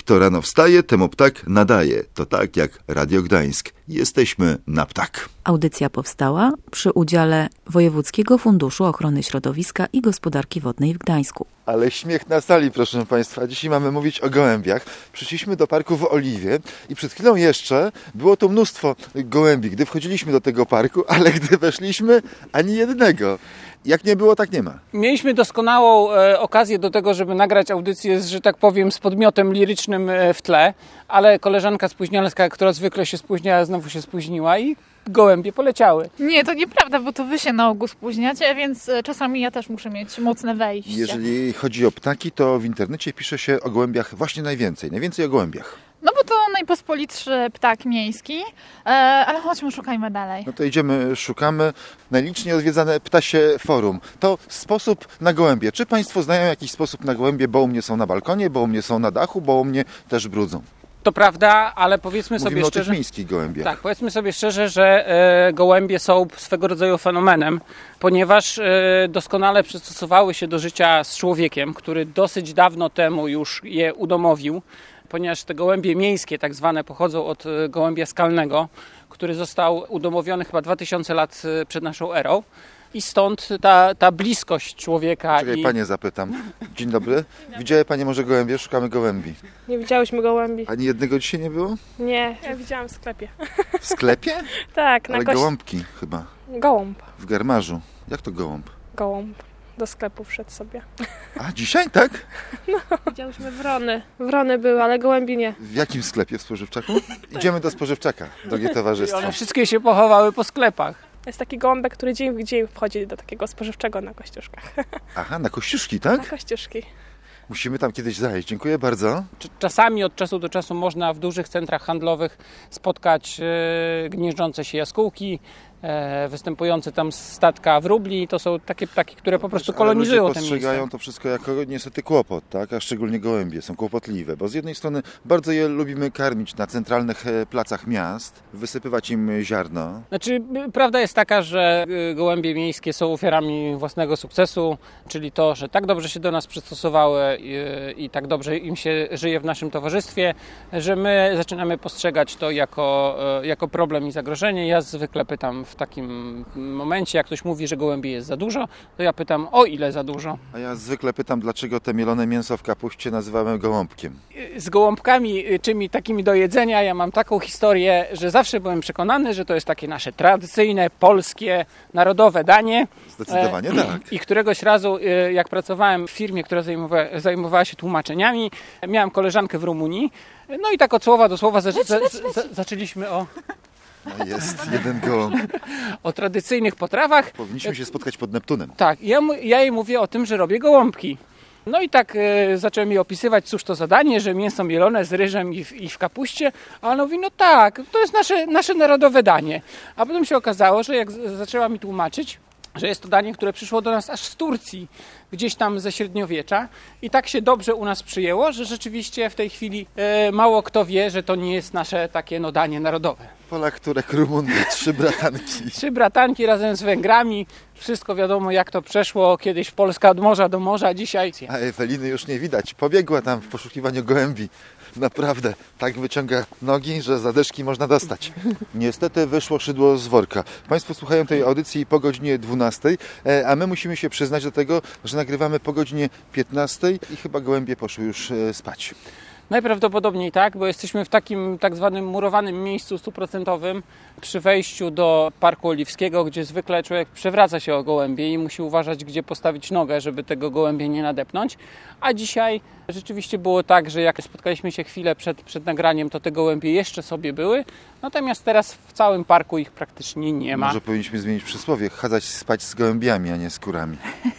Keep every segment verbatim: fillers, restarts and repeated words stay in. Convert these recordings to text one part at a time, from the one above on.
Kto rano wstaje, temu ptak nadaje. To tak jak Radio Gdańsk. Jesteśmy na ptak. Audycja powstała przy udziale Wojewódzkiego Funduszu Ochrony Środowiska i Gospodarki Wodnej w Gdańsku. Ale śmiech na sali, proszę Państwa. Dzisiaj mamy mówić o gołębiach. Przyszliśmy do parku w Oliwie i przed chwilą jeszcze było tu mnóstwo gołębi, gdy wchodziliśmy do tego parku, ale gdy weszliśmy, ani jednego. Jak nie było, tak nie ma. Mieliśmy doskonałą e, okazję do tego, żeby nagrać audycję, że tak powiem, z podmiotem lirycznym e, w tle, ale koleżanka spóźnialska, która zwykle się spóźniała, znowu się spóźniła i gołębie poleciały. Nie, to nieprawda, bo to wy się na ogół spóźniacie, więc czasami ja też muszę mieć mocne wejście. Jeżeli chodzi o ptaki, to w internecie pisze się o gołębiach właśnie najwięcej. Najwięcej o gołębiach. No bo to najpospolitszy ptak miejski, ale chodźmy, szukajmy dalej. No to idziemy, szukamy. Najliczniej odwiedzane ptasie forum. To sposób na gołębie. Czy Państwo znają jakiś sposób na gołębie, bo u mnie są na balkonie, bo u mnie są na dachu, bo u mnie też brudzą? To prawda, ale powiedzmy Mówimy sobie o szczerze... tych miejskich gołębiach. Tak, powiedzmy sobie szczerze, że e, gołębie są swego rodzaju fenomenem, ponieważ e, doskonale przystosowały się do życia z człowiekiem, który dosyć dawno temu już je udomowił, ponieważ te gołębie miejskie tak zwane pochodzą od e, gołębia skalnego, który został udomowiony chyba dwa tysiące lat przed naszą erą. I stąd ta, ta bliskość człowieka. Czekaj, i... Panie zapytam. Dzień dobry. Widziały Panie może gołębie? Szukamy gołębi. Nie widziałyśmy gołębi. Ani jednego dzisiaj nie było? Nie, ja widziałam w sklepie. W sklepie? Tak, na Ale kości... gołąbki chyba. Gołąb. W garmarzu. Jak to gołąb? Gołąb. Do sklepu wszedł sobie. A, dzisiaj, tak? No. Widziałyśmy wrony. Wrony były, ale gołębi nie. W jakim sklepie? W spożywczaku? Idziemy do spożywczaka, drogie towarzystwo. One wszystkie się pochowały po sklepach. Jest taki gołąbek, który dzień w dzień wchodzi do takiego spożywczego na Kościuszkach. Aha, na Kościuszki, tak? Na Kościuszki. Musimy tam kiedyś zajść. Dziękuję bardzo. Czasami od czasu do czasu można w dużych centrach handlowych spotkać e, gnieżdżące się jaskółki, e, występujące tam statka wróbli. To są takie ptaki, które po prostu kolonizują Ale te ludzie miejsca. postrzegają to wszystko jako niestety kłopot, tak? A szczególnie gołębie są kłopotliwe, bo z jednej strony bardzo je lubimy karmić na centralnych placach miast, wysypywać im ziarno. Znaczy, prawda jest taka, że gołębie miejskie są ofiarami własnego sukcesu, czyli to, że tak dobrze się do nas przystosowały i, i tak dobrze im się żyje w naszym towarzystwie, że my zaczynamy postrzegać to jako, jako problem i zagrożenie. Ja zwykle pytam w takim momencie, jak ktoś mówi, że gołębi jest za dużo, to ja pytam, o ile za dużo. A ja zwykle pytam, dlaczego te mielone mięso w kapuście nazywamy gołąbkiem. Z gołąbkami, czymi takimi do jedzenia, ja mam taką historię, że zawsze byłem przekonany, że to jest takie nasze tradycyjne, polskie, narodowe danie. Zdecydowanie e, tak. I któregoś razu, jak pracowałem w firmie, która zajmowała, zajmowała się tłumaczeniami, miałem koleżankę w Rumunii, no i tak od słowa do słowa zaczę, za, za, zaczęliśmy o... No jest jeden gołąb. O tradycyjnych potrawach. Powinniśmy się spotkać pod Neptunem. Tak, ja, ja jej mówię o tym, że robię gołąbki. No i tak e, zacząłem jej opisywać, cóż to za danie, że mięso mielone z ryżem i w, i w kapuście. A ona mówi, no tak, to jest nasze, nasze narodowe danie. A potem się okazało, że jak z, zaczęła mi tłumaczyć, że jest to danie, które przyszło do nas aż z Turcji, gdzieś tam ze średniowiecza i tak się dobrze u nas przyjęło, że rzeczywiście w tej chwili e, mało kto wie, że to nie jest nasze takie no, danie narodowe. Polak, Turek, Rumun, trzy bratanki. Trzy bratanki razem z Węgrami. Wszystko wiadomo, jak to przeszło. Kiedyś Polska od morza do morza, dzisiaj... A Eweliny już nie widać. Pobiegła tam w poszukiwaniu gołębi. Naprawdę, tak wyciąga nogi, że zadeszki można dostać. Niestety wyszło szydło z worka. Państwo słuchają tej audycji po godzinie dwunastej, a my musimy się przyznać do tego, że nagrywamy po godzinie piętnastej i chyba gołębie poszły już spać. Najprawdopodobniej tak, bo jesteśmy w takim tak zwanym murowanym miejscu stuprocentowym przy wejściu do Parku Oliwskiego, gdzie zwykle człowiek przewraca się o gołębie i musi uważać, gdzie postawić nogę, żeby tego gołębia nie nadepnąć. A dzisiaj rzeczywiście było tak, że jak spotkaliśmy się chwilę przed, przed nagraniem, to te gołębie jeszcze sobie były, natomiast teraz w całym parku ich praktycznie nie ma. Może powinniśmy zmienić przysłowie, chadzać spać z gołębiami, a nie z kurami.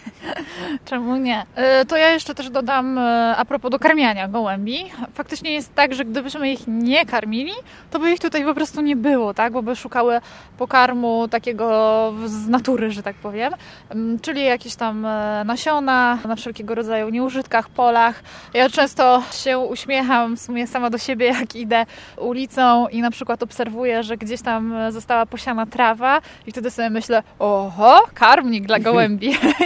Czemu nie? To ja jeszcze też dodam a propos dokarmiania gołębi. Faktycznie jest tak, że gdybyśmy ich nie karmili, to by ich tutaj po prostu nie było, tak? Bo by szukały pokarmu takiego z natury, że tak powiem. Czyli jakieś tam nasiona na wszelkiego rodzaju nieużytkach, polach. Ja często się uśmiecham w sumie sama do siebie, jak idę ulicą i na przykład obserwuję, że gdzieś tam została posiana trawa i wtedy sobie myślę, oho, karmnik dla gołębi. I faktycznie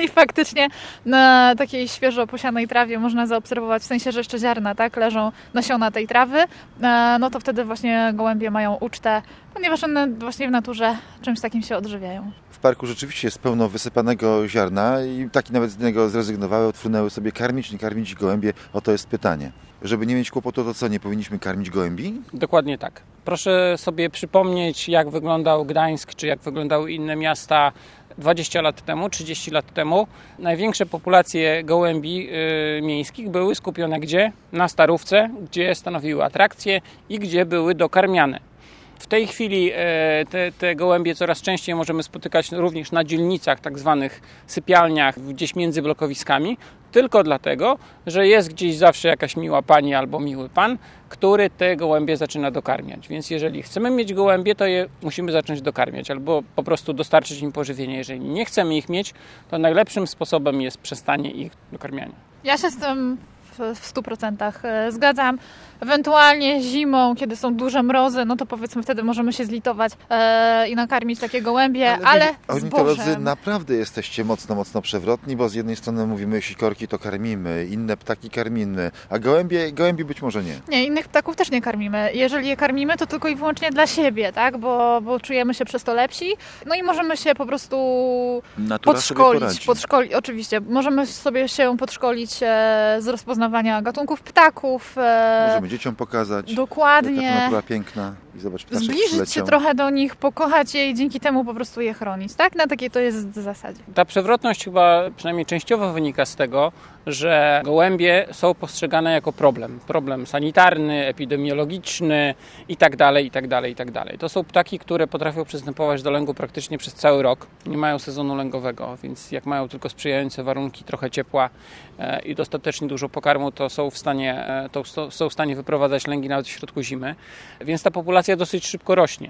faktycznie na takiej świeżo posianej trawie można zaobserwować, w sensie, że jeszcze ziarna, tak, leżą nasiona tej trawy, no to wtedy właśnie gołębie mają ucztę, ponieważ one właśnie w naturze czymś takim się odżywiają. W parku rzeczywiście jest pełno wysypanego ziarna i taki nawet z niego zrezygnowały, odfrunęły sobie karmić, nie karmić gołębie. Oto jest pytanie. Żeby nie mieć kłopotu, to co, nie powinniśmy karmić gołębi? Dokładnie tak. Proszę sobie przypomnieć, jak wyglądał Gdańsk, czy jak wyglądały inne miasta dwadzieścia lat temu, trzydzieści lat temu. Największe populacje gołębi yy, miejskich były skupione gdzie? Na Starówce, gdzie stanowiły atrakcje i gdzie były dokarmiane. W tej chwili te, te gołębie coraz częściej możemy spotykać również na dzielnicach, tak zwanych sypialniach, gdzieś między blokowiskami, tylko dlatego, że jest gdzieś zawsze jakaś miła pani albo miły pan, który te gołębie zaczyna dokarmiać. Więc jeżeli chcemy mieć gołębie, to je musimy zacząć dokarmiać albo po prostu dostarczyć im pożywienie. Jeżeli nie chcemy ich mieć, to najlepszym sposobem jest przestanie ich dokarmiania. Ja się z tym w stu procentach zgadzam. Ewentualnie zimą, kiedy są duże mrozy, no to powiedzmy wtedy możemy się zlitować e, i nakarmić takie gołębie, ale, ale ornitolodzy, naprawdę jesteście mocno, mocno przewrotni, bo z jednej strony mówimy, sikorki to karmimy, inne ptaki karmimy, a gołębie, gołębi być może nie. Nie, innych ptaków też nie karmimy. Jeżeli je karmimy, to tylko i wyłącznie dla siebie, tak? Bo, bo czujemy się przez to lepsi. No i możemy się po prostu Natura podszkolić, podszkolić. Oczywiście, możemy sobie się podszkolić e, z rozpoznawania gatunków ptaków. E, możemy dzieciom pokazać, dokładnie, jaka to natura piękna i zobacz, ptaszek zbliżyć przyleciał. się trochę do nich, pokochać je i dzięki temu po prostu je chronić. Tak? Na takiej to jest w zasadzie. Ta przewrotność chyba przynajmniej częściowo wynika z tego, że gołębie są postrzegane jako problem. Problem sanitarny, epidemiologiczny i tak dalej, i tak dalej, i tak dalej. To są ptaki, które potrafią przystępować do lęgu praktycznie przez cały rok. Nie mają sezonu lęgowego, więc jak mają tylko sprzyjające warunki, trochę ciepła e, i dostatecznie dużo pokarmu, to są w stanie, e, to są w stanie wyprowadzać lęgi nawet w środku zimy. Więc ta populacja dosyć szybko rośnie.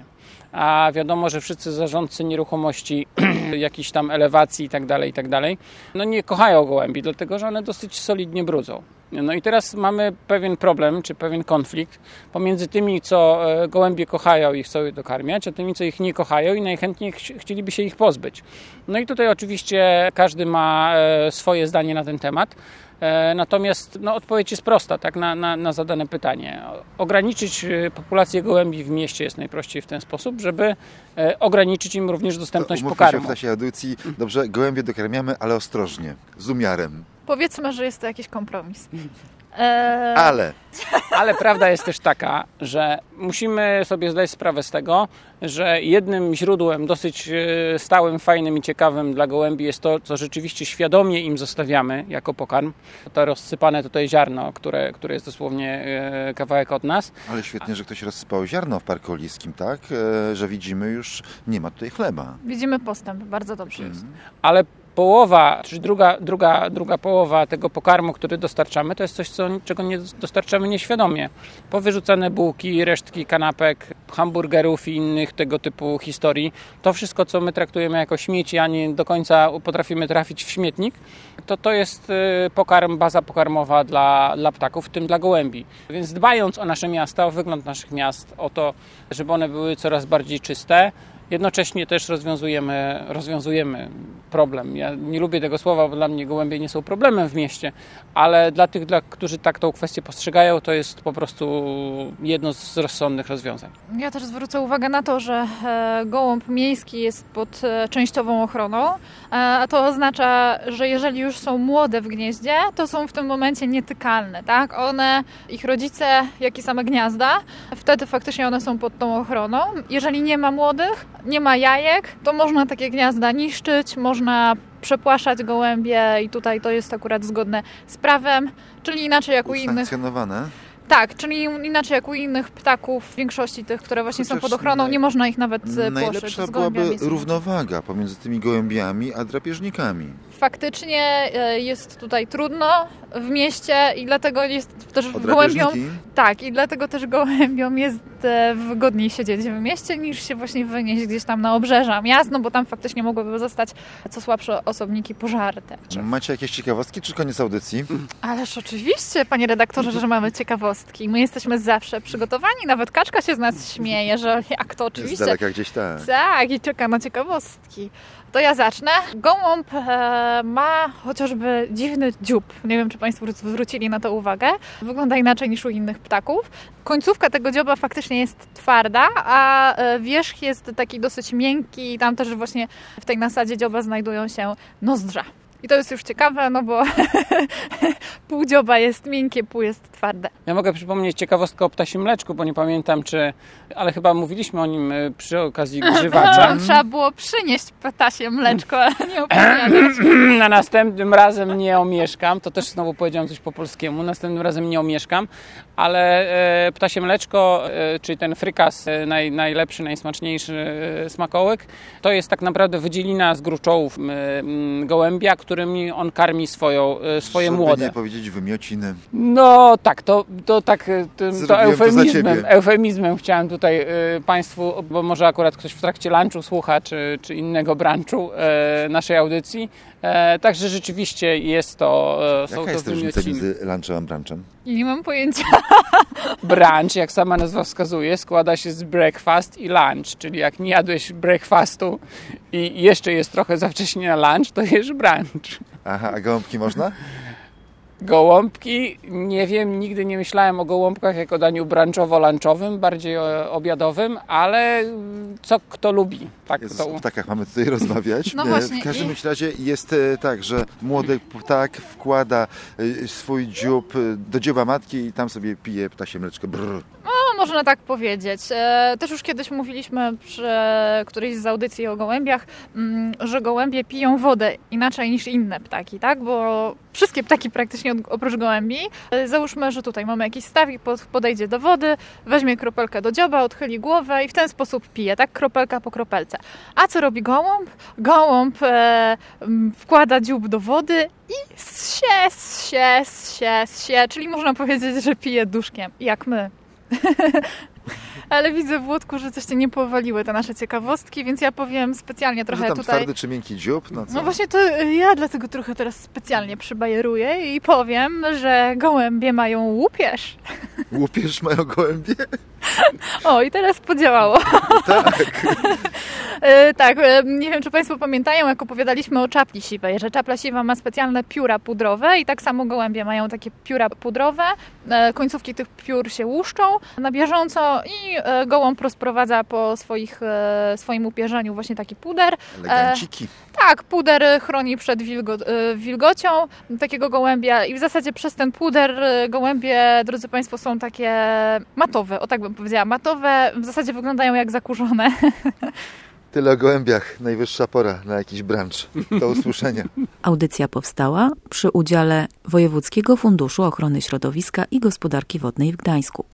A wiadomo, że wszyscy zarządcy nieruchomości, jakichś tam elewacji i tak dalej, i tak dalej, no nie kochają gołębi, dlatego że one dosyć solidnie brudzą. No i teraz mamy pewien problem, czy pewien konflikt pomiędzy tymi, co gołębie kochają i chcą je dokarmiać, a tymi, co ich nie kochają i najchętniej ch- chcieliby się ich pozbyć. No i tutaj oczywiście każdy ma swoje zdanie na ten temat. Natomiast no, odpowiedź jest prosta, tak, na, na, na zadane pytanie. Ograniczyć populację gołębi w mieście jest najprościej w ten sposób, żeby ograniczyć im również dostępność to pokarmu. Się w czasie audycji, dobrze, gołębie dokarmiamy, ale ostrożnie, z umiarem. Powiedzmy, że jest to jakiś kompromis. Eee... Ale... Ale prawda jest też taka, że musimy sobie zdać sprawę z tego, że jednym źródłem dosyć stałym, fajnym i ciekawym dla gołębi jest to, co rzeczywiście świadomie im zostawiamy jako pokarm. To rozsypane tutaj ziarno, które, które jest dosłownie kawałek od nas. Ale świetnie, że ktoś rozsypał ziarno w Parku Oliskim, tak? Że widzimy już, nie ma tutaj chleba. Widzimy postęp, bardzo dobrze jest. Mhm. Ale połowa, czyli druga, druga, druga połowa tego pokarmu, który dostarczamy, to jest coś, co, czego nie dostarczamy nieświadomie. Powyrzucane bułki, resztki kanapek, hamburgerów i innych tego typu historii, to wszystko, co my traktujemy jako śmieci, a nie do końca potrafimy trafić w śmietnik, to to jest pokarm, baza pokarmowa dla, dla ptaków, w tym dla gołębi. Więc dbając o nasze miasta, o wygląd naszych miast, o to, żeby one były coraz bardziej czyste, jednocześnie też rozwiązujemy, rozwiązujemy problem. Ja nie lubię tego słowa, bo dla mnie gołębie nie są problemem w mieście, ale dla tych, dla, którzy tak tą kwestię postrzegają, to jest po prostu jedno z rozsądnych rozwiązań. Ja też zwrócę uwagę na to, że gołąb miejski jest pod częściową ochroną, a to oznacza, że jeżeli już są młode w gnieździe, to są w tym momencie nietykalne, tak? One, ich rodzice, jak i same gniazda, wtedy faktycznie one są pod tą ochroną. Jeżeli nie ma młodych, nie ma jajek, to można takie gniazda niszczyć, można przepłaszać gołębie i tutaj to jest akurat zgodne z prawem, czyli inaczej jak u innych. Usankcjonowane? Tak, czyli inaczej jak u innych ptaków, w większości tych, które właśnie Chociaż są pod ochroną, naj... nie można ich nawet płoszyć. Najlepsza byłaby równowaga pomiędzy tymi gołębiami a drapieżnikami. Faktycznie jest tutaj trudno w mieście i dlatego jest też gołębiom. Tak, i dlatego też gołębiom jest wygodniej siedzieć w mieście niż się właśnie wynieść gdzieś tam na obrzeża miast, no bo tam faktycznie mogłyby zostać co słabsze osobniki pożarte. Macie jakieś ciekawostki, czy koniec audycji? Ależ oczywiście, panie redaktorze, że mamy ciekawostki. My jesteśmy zawsze przygotowani, nawet Kaczka się z nas śmieje, że jak to oczywiście. Z daleka gdzieś tak. Tak, i czeka na ciekawostki. To ja zacznę. Gołąb e, ma chociażby dziwny dziób. Nie wiem, czy Państwo zwrócili na to uwagę. Wygląda inaczej niż u innych ptaków. Końcówka tego dzioba faktycznie jest twarda, a wierzch jest taki dosyć miękki i tam też właśnie w tej nasadzie dzioba znajdują się nozdrza. I to jest już ciekawe, no bo pół dzioba jest miękkie, pół jest twarde. Ja mogę przypomnieć ciekawostkę o ptasim mleczku, bo nie pamiętam czy... Ale chyba mówiliśmy o nim przy okazji grzywacza. Trzeba było przynieść ptasie mleczko, ale nie opowiadać. Na następnym razem nie omieszkam. To też znowu powiedziałem coś po polskiemu. Następnym razem nie omieszkam, ale e, ptasie mleczko, e, czyli ten frykas, e, naj, najlepszy, najsmaczniejszy e, smakołyk, to jest tak naprawdę wydzielina z gruczołów e, m, gołębia, którymi on karmi swoją, e, swoje Żeby młode. nie powiedzieć wymiociny. No tak, to, to tak e, to, to Zrobiłem to za eufemizmem, ciebie. eufemizmem chciałem tutaj e, Państwu, bo może akurat ktoś w trakcie lunchu słucha, czy, czy innego brunchu e, naszej audycji. E, także rzeczywiście jest to, e, są Jaka to jest różnica wymiociny. między lunchem a brunchem? Nie mam pojęcia. Brunch, jak sama nazwa wskazuje, składa się z breakfast i lunch, czyli jak nie jadłeś breakfastu i jeszcze jest trochę za wcześnie na lunch, to jesz brunch. Aha, a gołąbki można? Gołąbki, nie wiem, nigdy nie myślałem o gołąbkach jako daniu brunchowo-lunchowym, bardziej o, obiadowym, ale co kto lubi. Tak Jezus, to... o ptakach mamy tutaj rozmawiać. No E, właśnie, w każdym i- razie jest e, tak, że młody ptak wkłada e, swój dziób e, do dzioba matki i tam sobie pije ptasie mleczko. Brrr. No, można tak powiedzieć. E, Też już kiedyś mówiliśmy przy którejś z audycji o gołębiach, mm, że gołębie piją wodę inaczej niż inne ptaki, tak? Bo wszystkie ptaki praktycznie od- oprócz gołębi. E, Załóżmy, że tutaj mamy jakiś stawik, pod- podejdzie do wody, weźmie kropelkę do dzioba, odchyli głowę i w ten sposób pije, tak? Kropelka po kropelce. A co robi gołąb? Gołąb e, m, wkłada dziób do wody i ssie, ssie, ssie, ssie, czyli można powiedzieć, że pije duszkiem, jak my. Ale widzę, Włodku, że coś cię nie powaliły te nasze ciekawostki, więc ja powiem specjalnie Że trochę tam tutaj... twardy czy miękki dziób? No co? No właśnie to ja dlatego trochę teraz specjalnie przybajeruję i powiem, że gołębie mają łupież. Łupiesz mają gołębie? O, i teraz podziałało. Tak. E, tak, e, nie wiem, czy Państwo pamiętają, jak opowiadaliśmy o czapli siwej, że czapla siwa ma specjalne pióra pudrowe i tak samo gołębie mają takie pióra pudrowe. E, końcówki tych piór się łuszczą na bieżąco i e, gołąb rozprowadza po swoich, e, swoim upierzeniu właśnie taki puder. Eleganciki. Tak, puder chroni przed wilgo, e, wilgocią takiego gołębia i w zasadzie przez ten puder e, gołębie, drodzy Państwo, są takie matowe, o tak bym powiedziała, matowe, w zasadzie wyglądają jak zakurzone. Tyle o gołębiach. Najwyższa pora na jakiś brunch. Do usłyszenia. Audycja powstała przy udziale Wojewódzkiego Funduszu Ochrony Środowiska i Gospodarki Wodnej w Gdańsku.